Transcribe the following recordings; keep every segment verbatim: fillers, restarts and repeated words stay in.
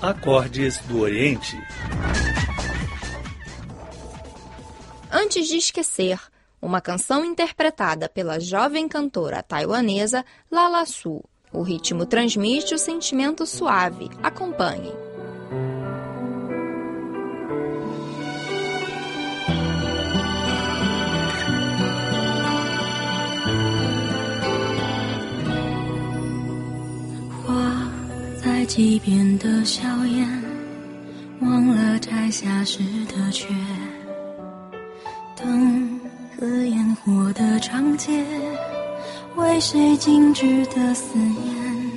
Acordes do Oriente. Antes de Esquecer, uma canção interpretada pela jovem cantora taiwanesa Lala Su. O ritmo transmite o sentimento suave. Acompanhem. 花在季边的笑颜，忘了摘下时的缺。灯和烟火的长街，为谁静止的思念？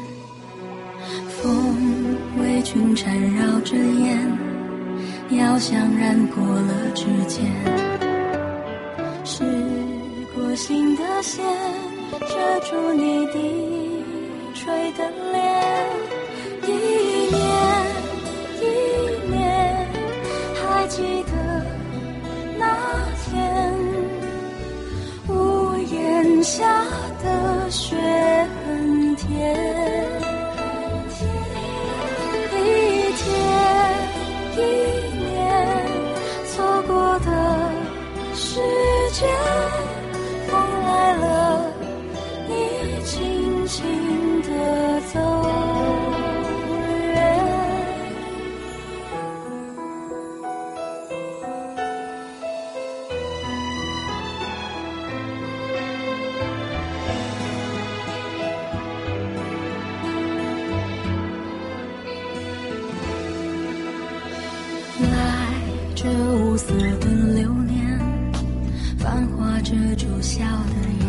风为裙缠绕着烟，要想染过了指尖。是过心的线，遮住你低垂的脸。一年一年，还记得那天屋檐下的雪很甜，一天一年错过的时间，风来了，你轻轻地走远。来这无色的流年，繁华遮住笑的眼。